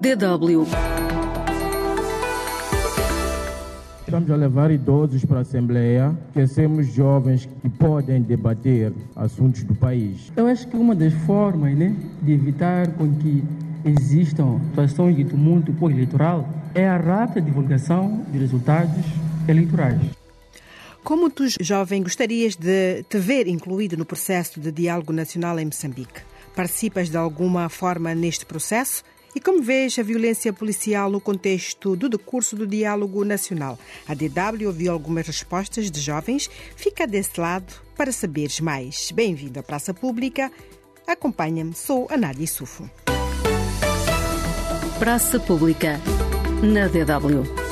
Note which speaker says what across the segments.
Speaker 1: DW.
Speaker 2: Estamos a levar idosos para a Assembleia, esquecemos jovens que podem debater assuntos do país.
Speaker 3: Eu acho que uma das formas, de evitar com que existam situações de tumulto pós-eleitoral é a rápida divulgação de resultados eleitorais.
Speaker 4: Como tu, jovem, gostarias de te ver incluído no processo de diálogo nacional em Moçambique? Participas de alguma forma neste processo? E como vês a violência policial no contexto do decurso do diálogo nacional? A DW ouviu algumas respostas de jovens. Fica desse lado para saberes mais. Bem-vindo à Praça Pública. Acompanha-me, sou a Nádia Sufo.
Speaker 1: Praça Pública, na DW.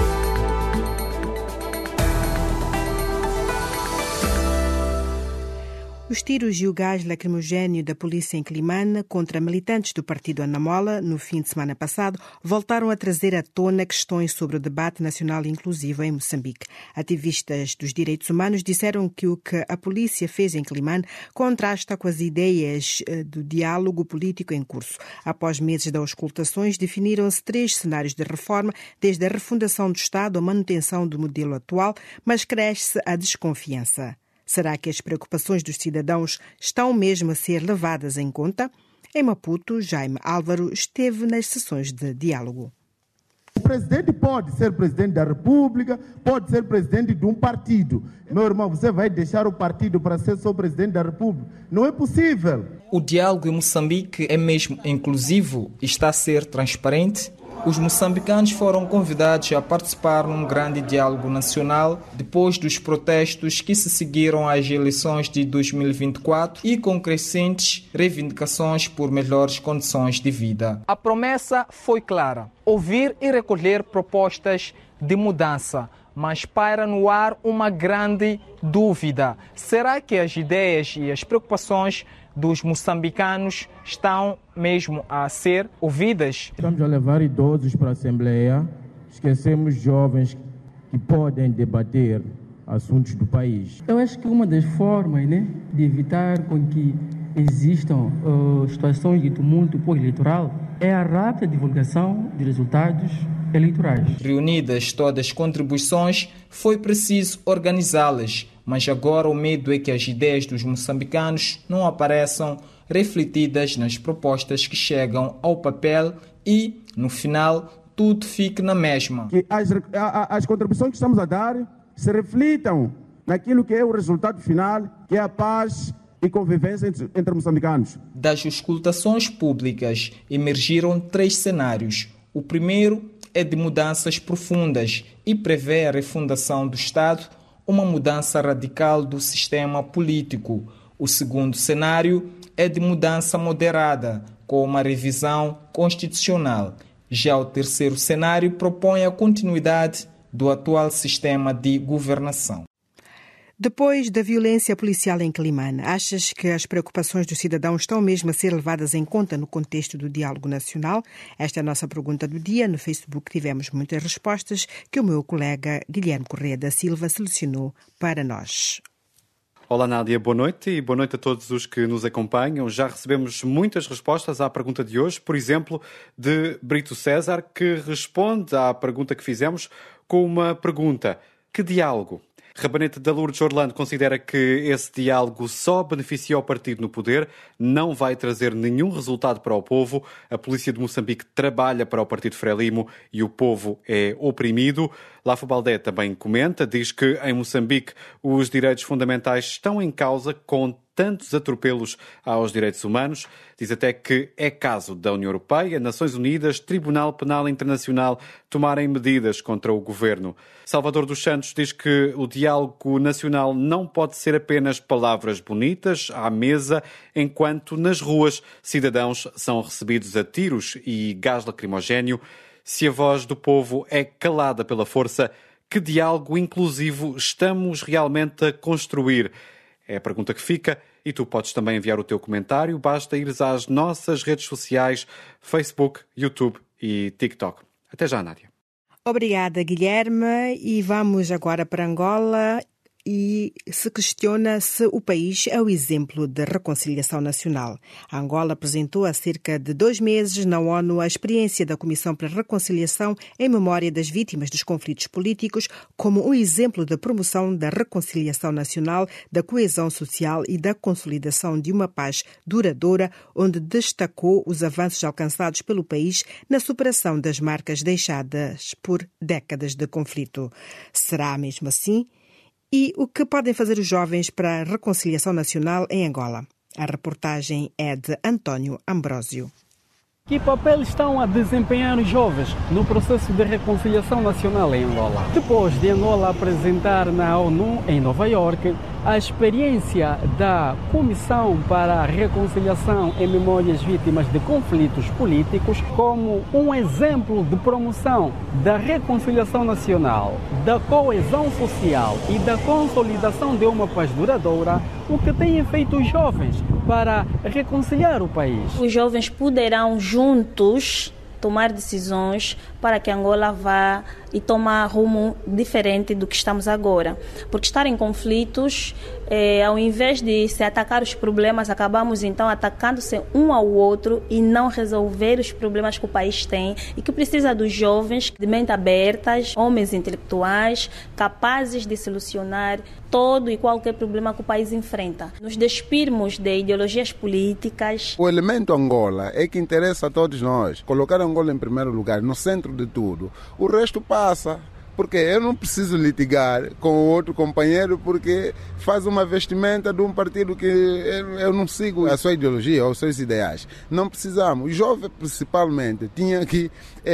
Speaker 4: Os tiros e o gás lacrimogéneo da polícia em Quelimane contra militantes do partido Anamola no fim de semana passado voltaram a trazer à tona questões sobre o debate nacional inclusivo em Moçambique. Ativistas dos direitos humanos disseram que o que a polícia fez em Quelimane contrasta com as ideias do diálogo político em curso. Após meses de auscultações, definiram-se 3 cenários de reforma, desde a refundação do Estado à manutenção do modelo atual, mas cresce a desconfiança. Será que as preocupações dos cidadãos estão mesmo a ser levadas em conta? Em Maputo, Jaime Álvaro esteve nas sessões de diálogo.
Speaker 5: O presidente pode ser presidente da República, pode ser presidente de um partido. Meu irmão, você vai deixar o partido para ser só presidente da República? Não é possível.
Speaker 6: O diálogo em Moçambique é mesmo inclusivo e está a ser transparente? Os moçambicanos foram convidados a participar num grande diálogo nacional depois dos protestos que se seguiram às eleições de 2024 e com crescentes reivindicações por melhores condições de vida. A promessa foi clara: ouvir e recolher propostas de mudança. Mas paira no ar uma grande dúvida. Será que as ideias e as preocupações dos moçambicanos estão mesmo a ser ouvidas?
Speaker 2: Estamos a levar idosos para a Assembleia, esquecemos jovens que podem debater assuntos do país.
Speaker 3: Eu acho que uma das formas, de evitar com que existam situações de tumulto pós-eleitoral é a rápida divulgação de resultados eleitorais.
Speaker 6: Reunidas todas as contribuições, foi preciso organizá-las, mas agora o medo é que as ideias dos moçambicanos não apareçam refletidas nas propostas que chegam ao papel e, no final, tudo fique na mesma.
Speaker 5: Que as contribuições que estamos a dar se reflitam naquilo que é o resultado final, que é a paz e convivência entre moçambicanos.
Speaker 6: Das auscultações públicas emergiram 3 cenários. O primeiro é de mudanças profundas e prevê a refundação do Estado, uma mudança radical do sistema político. O segundo cenário é de mudança moderada, com uma revisão constitucional. Já o terceiro cenário propõe a continuidade do atual sistema de governação.
Speaker 4: Depois da violência policial em Quelimane, achas que as preocupações dos cidadãos estão mesmo a ser levadas em conta no contexto do diálogo nacional? Esta é a nossa pergunta do dia. No Facebook tivemos muitas respostas que o meu colega Guilherme Correia da Silva selecionou para nós.
Speaker 7: Olá Nádia, boa noite e boa noite a todos os que nos acompanham. Já recebemos muitas respostas à pergunta de hoje, por exemplo, de Brito César, que responde à pergunta que fizemos com uma pergunta: que diálogo? Rabanete da Lourdes Orlando considera que esse diálogo só beneficia o partido no poder, não vai trazer nenhum resultado para o povo. A polícia de Moçambique trabalha para o partido Frelimo e o povo é oprimido. Lafo Baldé também comenta, diz que em Moçambique os direitos fundamentais estão em causa com tantos atropelos aos direitos humanos. Diz até que é caso da União Europeia, Nações Unidas, Tribunal Penal Internacional tomarem medidas contra o governo. Salvador dos Santos diz que o diálogo nacional não pode ser apenas palavras bonitas à mesa, enquanto nas ruas cidadãos são recebidos a tiros e gás lacrimogéneo. Se a voz do povo é calada pela força, que diálogo inclusivo estamos realmente a construir? É a pergunta que fica e tu podes também enviar o teu comentário. Basta ires às nossas redes sociais, Facebook, YouTube e TikTok. Até já, Nádia.
Speaker 4: Obrigada, Guilherme. E vamos agora para Angola. e se questiona se o país é o exemplo de reconciliação nacional. A Angola apresentou há cerca de 2 meses na ONU a experiência da Comissão para a Reconciliação em memória das vítimas dos conflitos políticos como um exemplo de promoção da reconciliação nacional, da coesão social e da consolidação de uma paz duradoura, onde destacou os avanços alcançados pelo país na superação das marcas deixadas por décadas de conflito. Será mesmo assim? E o que podem fazer os jovens para a reconciliação nacional em Angola? A reportagem é de António Ambrósio.
Speaker 8: Que papel estão a desempenhar os jovens no processo de reconciliação nacional em Angola? Depois de Angola apresentar na ONU, em Nova Iorque, a experiência da Comissão para a Reconciliação em Memória às Vítimas de Conflitos Políticos como um exemplo de promoção da reconciliação nacional, da coesão social e da consolidação de uma paz duradoura, o que têm feito os jovens para reconciliar o país?
Speaker 9: Os jovens poderão juntos tomar decisões para que Angola vá e tome rumo diferente do que estamos agora. Porque estar em conflitos, ao invés de se atacar os problemas, acabamos então atacando-se um ao outro e não resolver os problemas que o país tem e que precisa dos jovens de mente abertas, homens intelectuais, capazes de solucionar todo e qualquer problema que o país enfrenta. Nos despirmos de ideologias políticas.
Speaker 10: O elemento Angola é que interessa a todos nós. Colocar Angola em primeiro lugar, no centro de tudo. O resto passa. Porque eu não preciso litigar com o outro companheiro porque faz uma vestimenta de um partido que eu não sigo a sua ideologia ou os seus ideais. Não precisamos. O jovem, principalmente, tinha que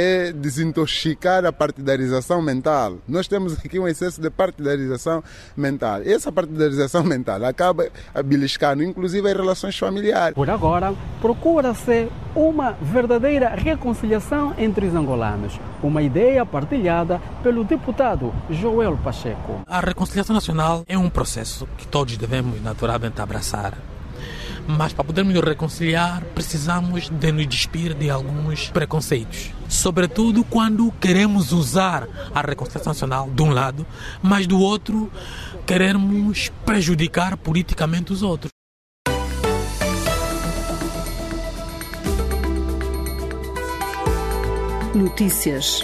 Speaker 10: desintoxicar a partidarização mental. Nós temos aqui um excesso de partidarização mental. E essa partidarização mental acaba beliscando, inclusive, as relações familiares.
Speaker 8: Por agora, procura-se uma verdadeira reconciliação entre os angolanos. Uma ideia partilhada pelo deputado Joel Pacheco.
Speaker 11: A reconciliação nacional é um processo que todos devemos naturalmente abraçar. Mas para podermos nos reconciliar, precisamos de nos despir de alguns preconceitos. Sobretudo quando queremos usar a reconciliação nacional de um lado, mas do outro queremos prejudicar politicamente os outros.
Speaker 1: Notícias.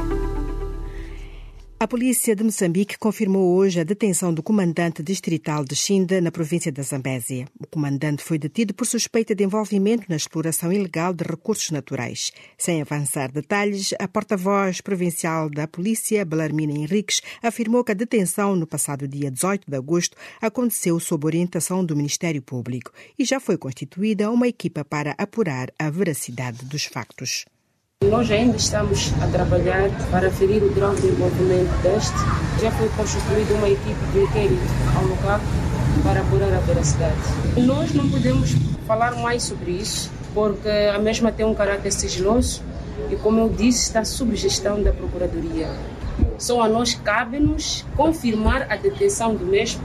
Speaker 4: A polícia de Moçambique confirmou hoje a detenção do comandante distrital de Xinda, na província da Zambésia. O comandante foi detido por suspeita de envolvimento na exploração ilegal de recursos naturais. Sem avançar detalhes, a porta-voz provincial da polícia, Belarmina Henriques, afirmou que a detenção no passado dia 18 de agosto aconteceu sob orientação do Ministério Público e já foi constituída uma equipa para apurar a veracidade dos factos.
Speaker 12: Nós ainda estamos a trabalhar para aferir o grau de envolvimento deste. Já foi constituída uma equipe de inquérito ao local para apurar a veracidade. Nós não podemos falar mais sobre isso, porque a mesma tem um caráter sigiloso e, como eu disse, está sob gestão da Procuradoria. Só a nós cabe-nos confirmar a detenção do mesmo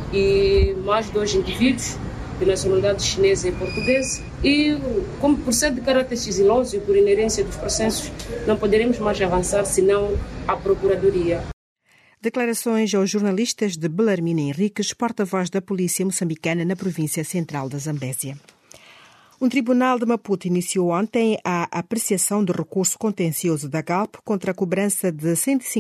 Speaker 12: e mais 2 indivíduos de nacionalidade chinesa e portuguesa. E, como por ser de caráter sigiloso e por inerência dos processos, não poderemos mais avançar senão a Procuradoria.
Speaker 4: Declarações aos jornalistas de Belarmina Henriques, porta-voz da polícia moçambicana na província central da Zambésia. Um tribunal de Maputo iniciou ontem a apreciação do recurso contencioso da Galp contra a cobrança de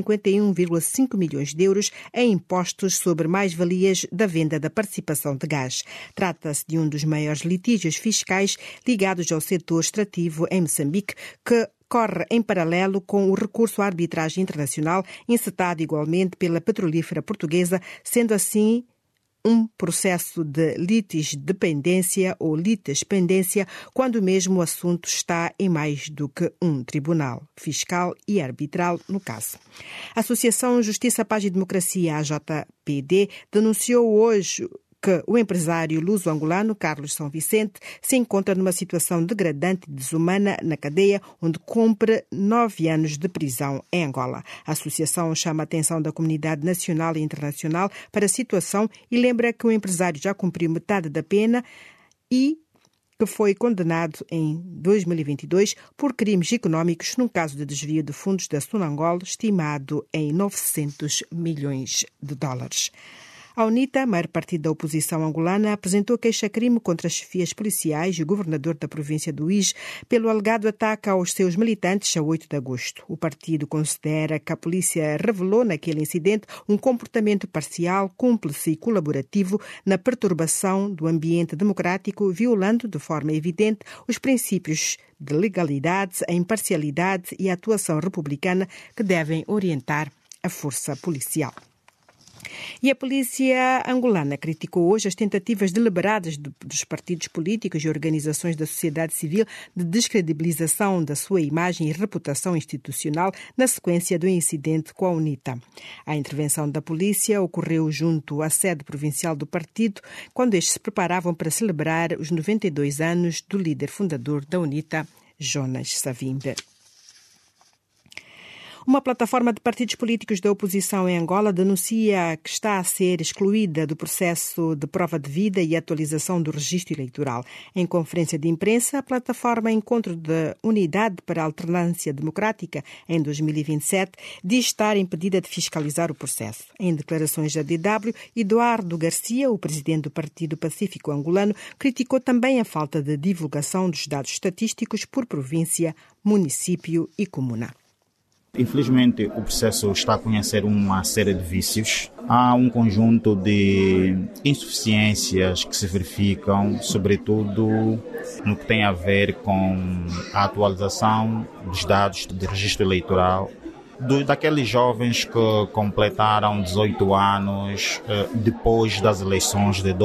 Speaker 4: 151,5 milhões de euros em impostos sobre mais-valias da venda da participação de gás. Trata-se de um dos maiores litígios fiscais ligados ao setor extrativo em Moçambique, que corre em paralelo com o recurso à arbitragem internacional encetado igualmente pela petrolífera portuguesa, sendo assim um processo de litisdependência ou litispendência, quando mesmo o assunto está em mais do que um tribunal, fiscal e arbitral no caso. A Associação Justiça, Paz e Democracia, AJPD, denunciou hoje que o empresário luso-angolano Carlos São Vicente se encontra numa situação degradante e desumana na cadeia, onde cumpre 9 anos de prisão em Angola. A associação chama a atenção da comunidade nacional e internacional para a situação e lembra que o empresário já cumpriu metade da pena e que foi condenado em 2022 por crimes económicos num caso de desvio de fundos da Sonangol estimado em 900 milhões de dólares. A UNITA, maior partido da oposição angolana, apresentou queixa-crime contra as chefias policiais e o governador da província do Uís pelo alegado ataque aos seus militantes a 8 de agosto. O partido considera que a polícia revelou naquele incidente um comportamento parcial, cúmplice e colaborativo na perturbação do ambiente democrático, violando de forma evidente os princípios de legalidade, a imparcialidade e a atuação republicana que devem orientar a força policial. E a polícia angolana criticou hoje as tentativas deliberadas dos partidos políticos e organizações da sociedade civil de descredibilização da sua imagem e reputação institucional na sequência do incidente com a UNITA. A intervenção da polícia ocorreu junto à sede provincial do partido, quando estes se preparavam para celebrar os 92 anos do líder fundador da UNITA, Jonas Savimbi. Uma plataforma de partidos políticos da oposição em Angola denuncia que está a ser excluída do processo de prova de vida e atualização do registro eleitoral. Em conferência de imprensa, a plataforma Encontro de Unidade para a Alternância Democrática em 2027 diz estar impedida de fiscalizar o processo. Em declarações da DW, Eduardo Garcia, o presidente do Partido Pacífico Angolano, criticou também a falta de divulgação dos dados estatísticos por província, município e comuna.
Speaker 13: Infelizmente, o processo está a conhecer uma série de vícios. Há um conjunto de insuficiências que se verificam, sobretudo no que tem a ver com a atualização dos dados de registro eleitoral daqueles jovens que completaram 18 anos depois das eleições de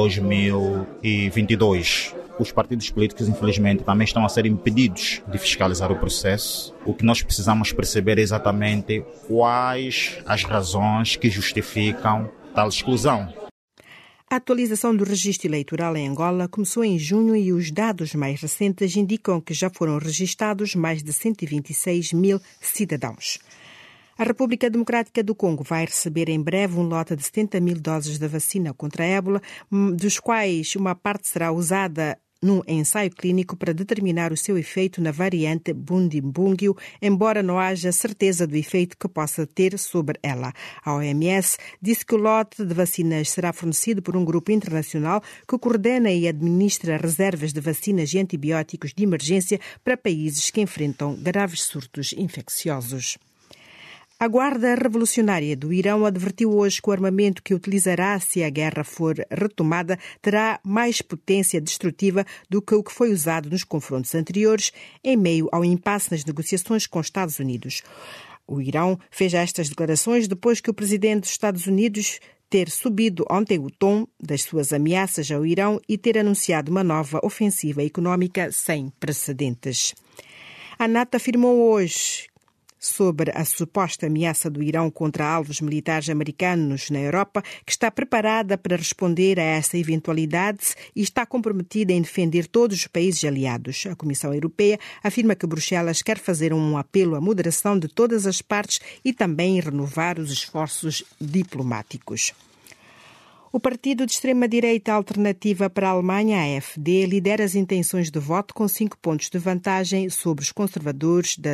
Speaker 13: 2022. Os partidos políticos, infelizmente, também estão a ser impedidos de fiscalizar o processo. O que nós precisamos perceber é exatamente quais as razões que justificam tal exclusão.
Speaker 4: A atualização do registro eleitoral em Angola começou em junho e os dados mais recentes indicam que já foram registados mais de 126 mil cidadãos. A República Democrática do Congo vai receber em breve um lote de 70 mil doses da vacina contra a ébola, dos quais uma parte será usada num ensaio clínico para determinar o seu efeito na variante Bundimbungyo, embora não haja certeza do efeito que possa ter sobre ela. A OMS disse que o lote de vacinas será fornecido por um grupo internacional que coordena e administra reservas de vacinas e antibióticos de emergência para países que enfrentam graves surtos infecciosos. A Guarda Revolucionária do Irão advertiu hoje que o armamento que utilizará se a guerra for retomada terá mais potência destrutiva do que o que foi usado nos confrontos anteriores, em meio ao impasse nas negociações com os Estados Unidos. O Irão fez estas declarações depois que o presidente dos Estados Unidos ter subido ontem o tom das suas ameaças ao Irão e ter anunciado uma nova ofensiva económica sem precedentes. A NATO afirmou hoje sobre a suposta ameaça do Irão contra alvos militares americanos na Europa, que está preparada para responder a essa eventualidade e está comprometida em defender todos os países aliados. A Comissão Europeia afirma que Bruxelas quer fazer um apelo à moderação de todas as partes e também renovar os esforços diplomáticos. O partido de extrema-direita Alternativa para a Alemanha, AfD, lidera as intenções de voto com 5 pontos de vantagem sobre os conservadores da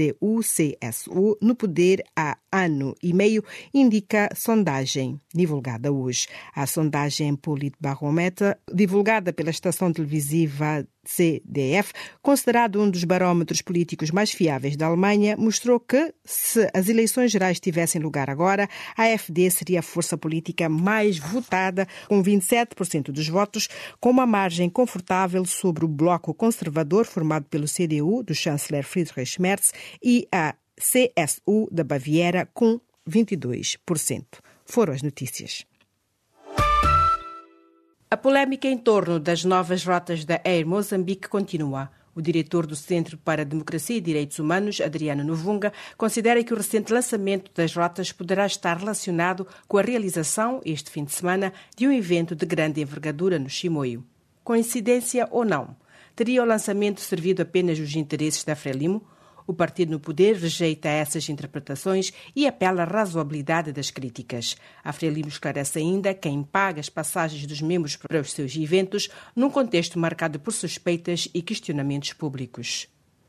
Speaker 4: CDU-CSU no poder há ano e meio, indica sondagem divulgada hoje. A sondagem Politbarometer, divulgada pela estação televisiva CDF, considerado um dos barómetros políticos mais fiáveis da Alemanha, mostrou que, se as eleições gerais tivessem lugar agora, a AfD seria a força política mais votada, com 27% dos votos, com uma margem confortável sobre o bloco conservador formado pelo CDU, do chanceler Friedrich Merz, e a CSU da Baviera, com 22%. Foram as notícias. A polémica em torno das novas rotas da Air Moçambique continua. O diretor do Centro para a Democracia e Direitos Humanos, Adriano Novunga, considera que o recente lançamento das rotas poderá estar relacionado com a realização, este fim de semana, de um evento de grande envergadura no Chimoio. Coincidência ou não? Teria o lançamento servido apenas os interesses da Frelimo? O partido no poder rejeita essas interpretações e apela à razoabilidade das críticas. A Frelimo esclarece ainda quem paga as passagens dos membros para os seus eventos num contexto marcado por suspeitas e questionamentos públicos.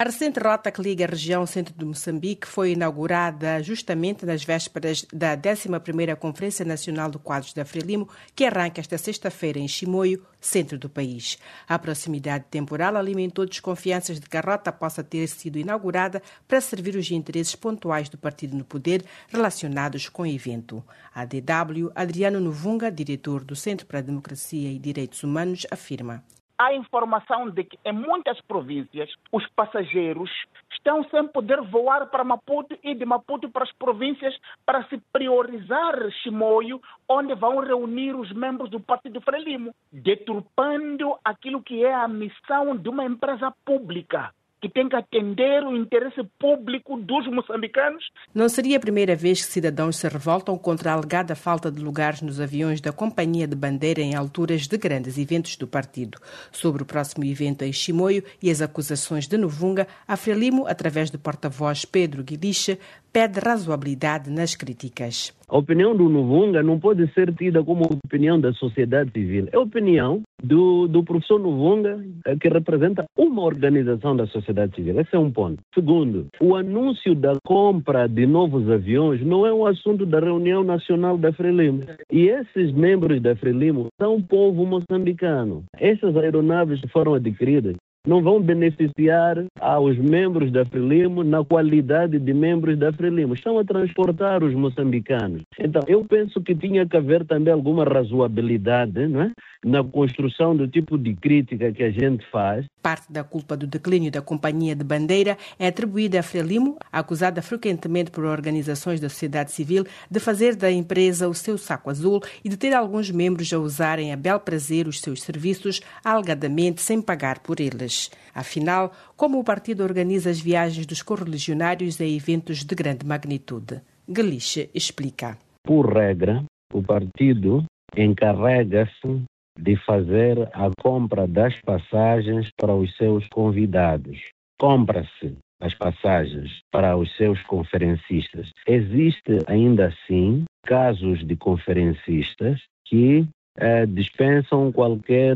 Speaker 4: A recente rota que liga a região centro de Moçambique foi inaugurada justamente nas vésperas da 11ª Conferência Nacional do Quadros da Frelimo, que arranca esta sexta-feira em Chimoio, centro do país. A proximidade temporal alimentou desconfianças de que a rota possa ter sido inaugurada para servir os interesses pontuais do partido no poder relacionados com o evento. A DW, Adriano Novunga, diretor do Centro para a Democracia e Direitos Humanos, afirma:
Speaker 14: há informação de que em muitas províncias os passageiros estão sem poder voar para Maputo e de Maputo para as províncias para se priorizar Chimoio, onde vão reunir os membros do Partido Frelimo, deturpando aquilo que é a missão de uma empresa pública, que tem que atender o interesse público dos moçambicanos.
Speaker 4: Não seria a primeira vez que cidadãos se revoltam contra a alegada falta de lugares nos aviões da Companhia de Bandeira em alturas de grandes eventos do partido. Sobre o próximo evento em Chimoio e as acusações de Novunga, a Frelimo, através do porta-voz Pedro Guiliche, pede razoabilidade nas críticas.
Speaker 15: A opinião do Novunga não pode ser tida como opinião da sociedade civil. É a opinião do professor Novunga, que representa uma organização da sociedade civil. Esse é um ponto. Segundo, o anúncio da compra de novos aviões não é um assunto da reunião nacional da Frelimo. E esses membros da Frelimo são povo moçambicano. Essas aeronaves que foram adquiridas não vão beneficiar aos membros da Frelimo na qualidade de membros da Frelimo. Estão a transportar os moçambicanos. Então, eu penso que tinha que haver também alguma razoabilidade, não é, na construção do tipo de crítica que a gente faz.
Speaker 4: Parte da culpa do declínio da Companhia de Bandeira é atribuída à Frelimo, acusada frequentemente por organizações da sociedade civil de fazer da empresa o seu saco azul e de ter alguns membros a usarem a bel prazer os seus serviços, alegadamente sem pagar por eles. Afinal, como o partido organiza as viagens dos correligionários a eventos de grande magnitude? Guiliche explica.
Speaker 15: Por regra, o partido encarrega-se de fazer a compra das passagens para os seus convidados. Compra-se as passagens para os seus conferencistas. Existe ainda assim casos de conferencistas que dispensam qualquer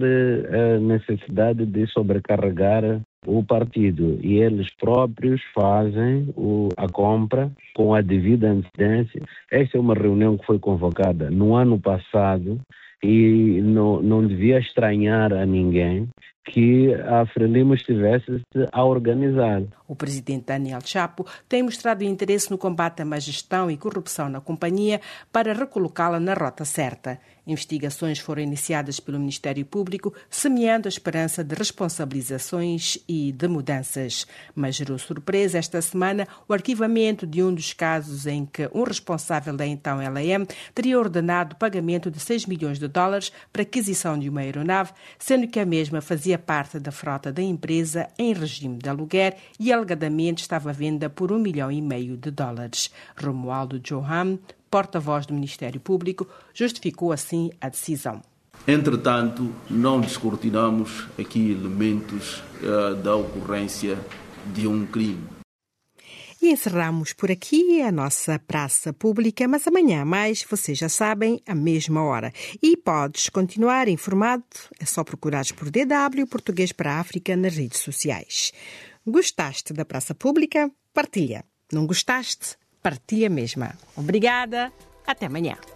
Speaker 15: necessidade de sobrecarregar o partido e eles próprios fazem a compra com a devida antecedência. Esta é uma reunião que foi convocada no ano passado e não devia estranhar a ninguém que a Frelimo estivesse a organizar.
Speaker 4: O presidente Daniel Chapo tem mostrado interesse no combate à má gestão e corrupção na companhia para recolocá-la na rota certa. Investigações foram iniciadas pelo Ministério Público, semeando a esperança de responsabilizações e de mudanças. Mas gerou surpresa esta semana o arquivamento de um dos casos em que um responsável da então LM teria ordenado o pagamento de $6 milhões para aquisição de uma aeronave, sendo que a mesma fazia parte da frota da empresa em regime de aluguer e alegadamente estava à venda por $1,5 milhão. Romualdo Johan, porta-voz do Ministério Público, justificou assim a decisão.
Speaker 16: Entretanto, não descortinamos aqui elementos da ocorrência de um crime.
Speaker 4: E encerramos por aqui a nossa praça pública, mas amanhã mais, vocês já sabem, à mesma hora. E podes continuar informado, é só procurares por DW Português para a África nas redes sociais. Gostaste da praça pública? Partilha. Não gostaste? Partilha mesmo. Obrigada. Até amanhã.